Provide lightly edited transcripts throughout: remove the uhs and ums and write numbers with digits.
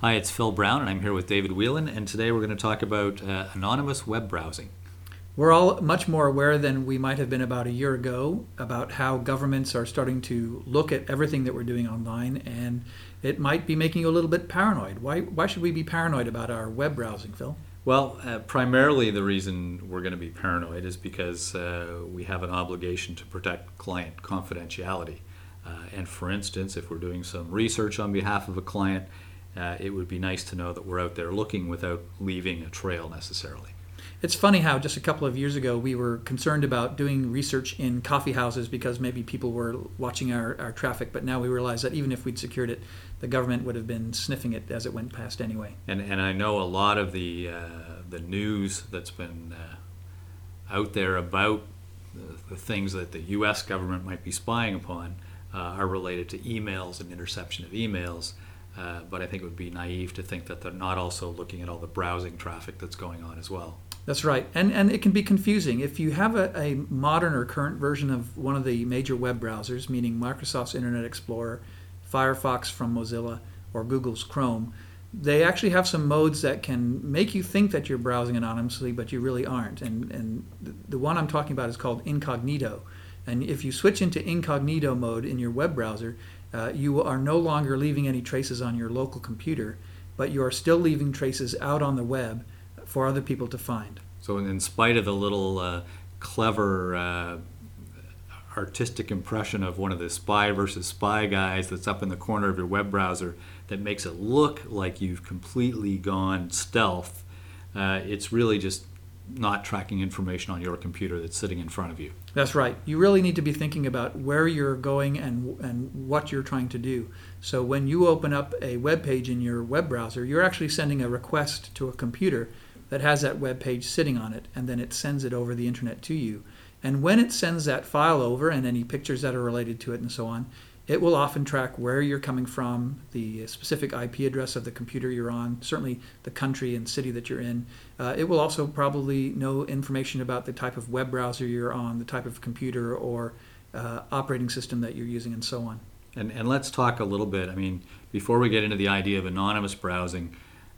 Hi, it's Phil Brown, and I'm here with David Whelan, and today we're going to talk about anonymous web browsing. We're all much more aware than we might have been about a year ago about how governments are starting to look at everything that we're doing online, and it might be making you a little bit paranoid. Why should we be paranoid about our web browsing, Phil? Well, primarily the reason we're going to be paranoid is because we have an obligation to protect client confidentiality. And for instance, if we're doing some research on behalf of a client, it would be nice to know that we're out there looking without leaving a trail necessarily. It's funny how just a couple of years ago we were concerned about doing research in coffee houses because maybe people were watching our traffic, but now we realize that even if we'd secured it, the government would have been sniffing it as it went past anyway. And I know a lot of the news that's been out there about the things that the U.S. government might be spying upon are related to emails and interception of emails. But I think it would be naive to think that they're not also looking at all the browsing traffic that's going on as well. That's right. And it can be confusing. If you have a modern or current version of one of the major web browsers, meaning Microsoft's Internet Explorer, Firefox from Mozilla, or Google's Chrome, they actually have some modes that can make you think that you're browsing anonymously, but you really aren't. And the one I'm talking about is called Incognito. And if you switch into Incognito mode in your web browser, you are no longer leaving any traces on your local computer, but you are still leaving traces out on the web for other people to find. So in spite of the little clever artistic impression of one of the spy versus spy guys that's up in the corner of your web browser that makes it look like you've completely gone stealth, it's really just not tracking information on your computer that's sitting in front of you. That's right. You really need to be thinking about where you're going and what you're trying to do. So when you open up a web page in your web browser, you're actually sending a request to a computer that has that web page sitting on it, and then it sends it over the internet to you. And when it sends that file over and any pictures that are related to it and so on, it will often track where you're coming from, the specific IP address of the computer you're on, certainly the country and city that you're in. It will also probably know information about the type of web browser you're on, the type of computer or operating system that you're using, and so on. And let's talk a little bit, before we get into the idea of anonymous browsing,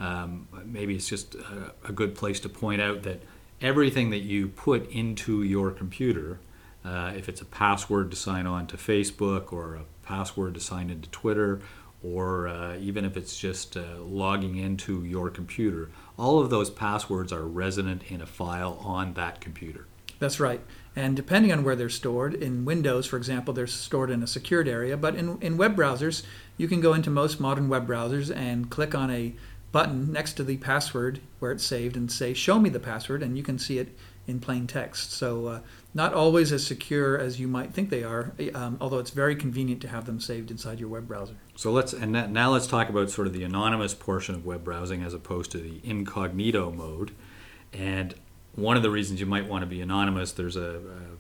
maybe it's just a good place to point out that everything that you put into your computer, if it's a password to sign on to Facebook or a password to sign into Twitter, or even if it's just logging into your computer, all of those passwords are resident in a file on that computer. That's right. And depending on where they're stored, in Windows, for example, they're stored in a secured area. But in web browsers, you can go into most modern web browsers and click on a button next to the password where it's saved and say, show me the password, and you can see it in plain text. So not always as secure as you might think they are, although it's very convenient to have them saved inside your web browser. So now let's talk about sort of the anonymous portion of web browsing as opposed to the incognito mode. And one of the reasons you might want to be anonymous, there's a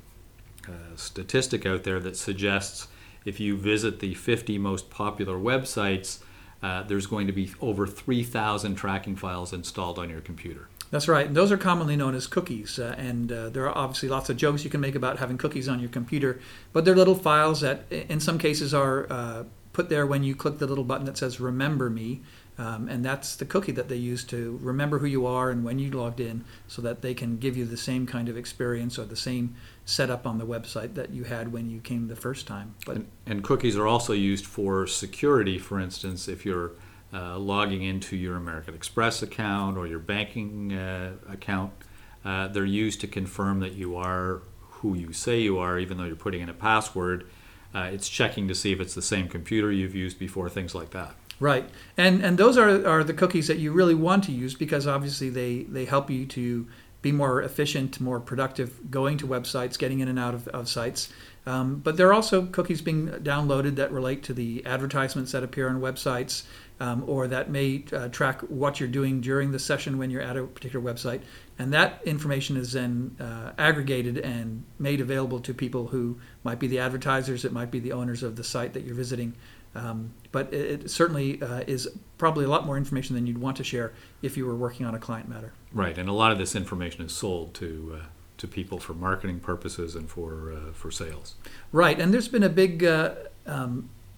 statistic out there that suggests if you visit the 50 most popular websites, there's going to be over 3,000 tracking files installed on your computer. That's right. And those are commonly known as cookies. And there are obviously lots of jokes you can make about having cookies on your computer. But they're little files that in some cases are put there when you click the little button that says Remember Me. And that's the cookie that they use to remember who you are and when you logged in, so that they can give you the same kind of experience or the same setup on the website that you had when you came the first time. And cookies are also used for security. For instance, if you're logging into your American Express account or your banking account, they're used to confirm that you are who you say you are, even though you're putting in a password. It's checking to see if it's the same computer you've used before, things like that. Right. And those are the cookies that you really want to use, because obviously they help you to be more efficient, more productive going to websites, getting in and out of sites. But there are also cookies being downloaded that relate to the advertisements that appear on websites, or that may track what you're doing during the session when you're at a particular website. And that information is then aggregated and made available to people who might be the advertisers, it might be the owners of the site that you're visiting. But it certainly is probably a lot more information than you'd want to share if you were working on a client matter. Right, and a lot of this information is sold to people for marketing purposes and for sales. Right, and there's been a big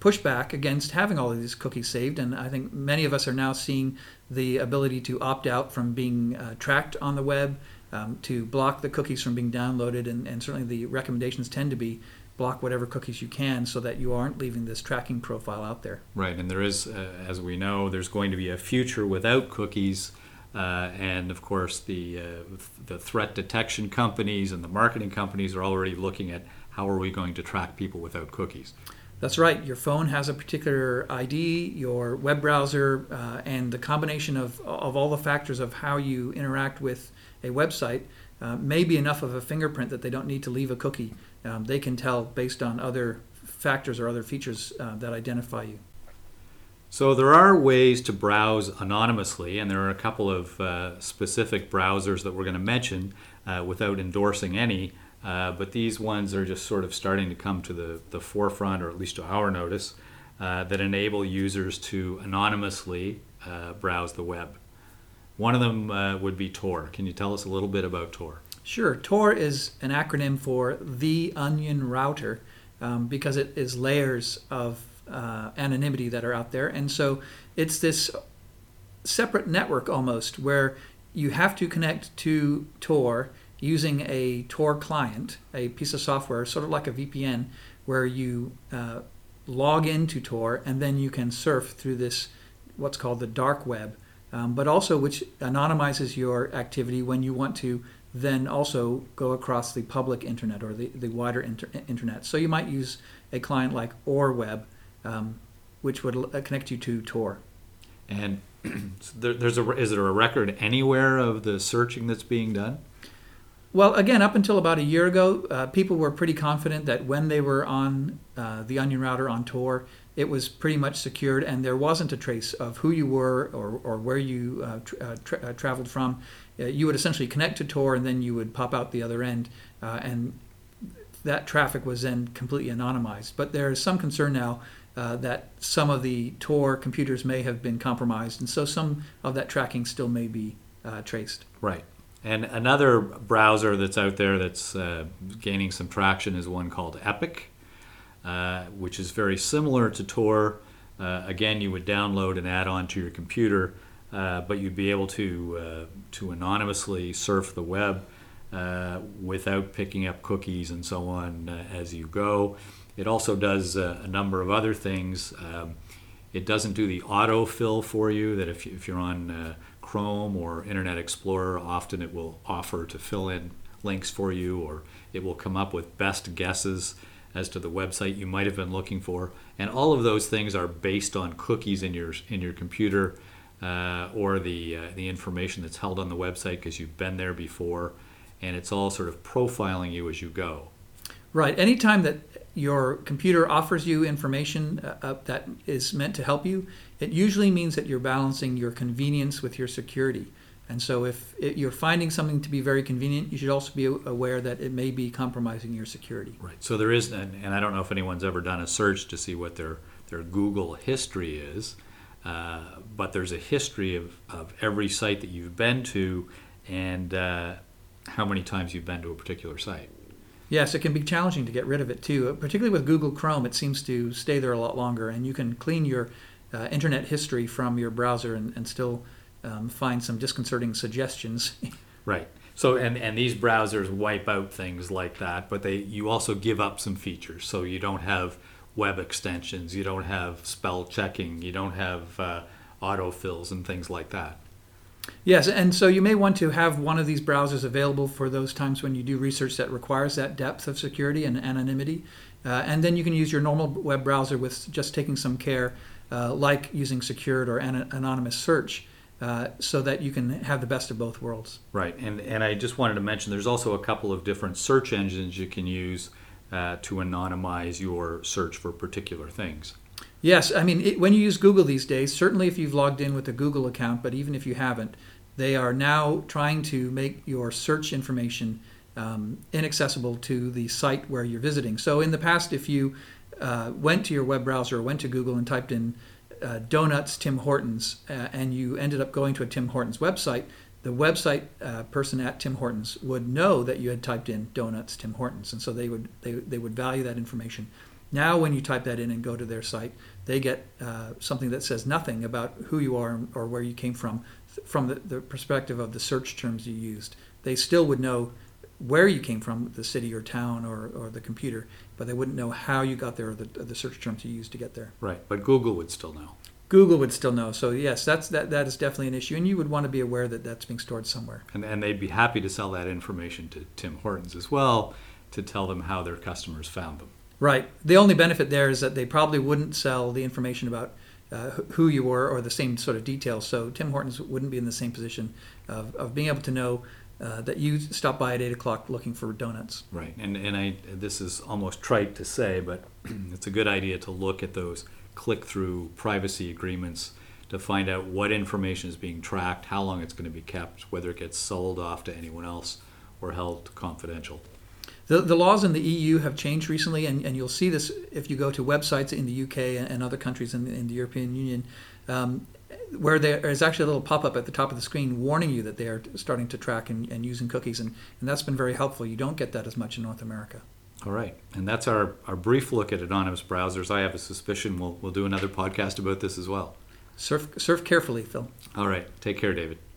pushback against having all of these cookies saved, and I think many of us are now seeing the ability to opt out from being tracked on the web, to block the cookies from being downloaded, and certainly the recommendations tend to be block whatever cookies you can so that you aren't leaving this tracking profile out there. Right, and there is, as we know, there's going to be a future without cookies, and of course the threat detection companies and the marketing companies are already looking at how are we going to track people without cookies. That's right. Your phone has a particular ID, your web browser, and the combination of all the factors of how you interact with a website may be enough of a fingerprint that they don't need to leave a cookie. They can tell based on other factors or other features that identify you. So there are ways to browse anonymously, and there are a couple of specific browsers that we're going to mention without endorsing any, but these ones are just sort of starting to come to the forefront, or at least to our notice, that enable users to anonymously browse the web. One of them would be Tor. Can you tell us a little bit about Tor? Sure. Tor is an acronym for The Onion Router, because it is layers of anonymity that are out there. And so it's this separate network almost where you have to connect to Tor using a Tor client, a piece of software, sort of like a VPN, where you log into Tor and then you can surf through this, what's called the dark web, but also which anonymizes your activity when you want to then also go across the public internet or the wider internet. So you might use a client like OrWeb, which would connect you to Tor. And is there a record anywhere of the searching that's being done? Well, again, up until about a year ago, people were pretty confident that when they were on the Onion Router on Tor, it was pretty much secured, and there wasn't a trace of who you were or where you traveled from. You would essentially connect to Tor, and then you would pop out the other end, and that traffic was then completely anonymized. But there is some concern now that some of the Tor computers may have been compromised, and so some of that tracking still may be traced. Right. And another browser that's out there that's gaining some traction is one called Epic, which is very similar to Tor. Again, you would download an add-on to your computer, but you'd be able to anonymously surf the web without picking up cookies and so on as you go. It also does a number of other things. It doesn't do the autofill for you, that if you're on Chrome or Internet Explorer, often it will offer to fill in links for you, or it will come up with best guesses as to the website you might have been looking for. And all of those things are based on cookies in your computer or the information that's held on the website because you've been there before, and it's all sort of profiling you as you go. Right. Anytime that your computer offers you information that is meant to help you, it usually means that you're balancing your convenience with your security. And so if you're finding something to be very convenient, you should also be aware that it may be compromising your security. Right. So there is, and I don't know if anyone's ever done a search to see what their Google history is, but there's a history of every site that you've been to and how many times you've been to a particular site. Yes, it can be challenging to get rid of it too. Particularly with Google Chrome, it seems to stay there a lot longer, and you can clean your internet history from your browser and still find some disconcerting suggestions. Right. So and these browsers wipe out things like that, but you also give up some features. So you don't have web extensions, you don't have spell checking, you don't have autofills and things like that. Yes, and so you may want to have one of these browsers available for those times when you do research that requires that depth of security and anonymity. And then you can use your normal web browser with just taking some care, like using secured or anonymous search, so that you can have the best of both worlds. Right, and I just wanted to mention there's also a couple of different search engines you can use to anonymize your search for particular things. Yes, I mean, when you use Google these days, certainly if you've logged in with a Google account, but even if you haven't, they are now trying to make your search information inaccessible to the site where you're visiting. So in the past, if you went to your web browser or went to Google and typed in donuts Tim Hortons and you ended up going to a Tim Hortons website, the website person at Tim Hortons would know that you had typed in donuts Tim Hortons, and so they would value that information. Now, when you type that in and go to their site, they get something that says nothing about who you are or where you came from the perspective of the search terms you used. They still would know where you came from, the city or town or the computer, but they wouldn't know how you got there or the search terms you used to get there. Right, but Google would still know. Google would still know. So yes, that is definitely an issue, and you would want to be aware that that's being stored somewhere. And they'd be happy to sell that information to Tim Hortons as well, to tell them how their customers found them. Right. The only benefit there is that they probably wouldn't sell the information about who you were or the same sort of details. So Tim Hortons wouldn't be in the same position of being able to know that you stopped by at 8 o'clock looking for donuts. Right, and this is almost trite to say, but it's a good idea to look at those click-through privacy agreements to find out what information is being tracked, how long it's going to be kept, whether it gets sold off to anyone else or held confidential. The laws in the EU have changed recently, and you'll see this if you go to websites in the UK and other countries in the European Union, where there is actually a little pop-up at the top of the screen warning you that they are starting to track and using cookies, and that's been very helpful. You don't get that as much in North America. All right, and that's our brief look at anonymous browsers. I have a suspicion we'll do another podcast about this as well. Surf carefully, Phil. All right, take care, David.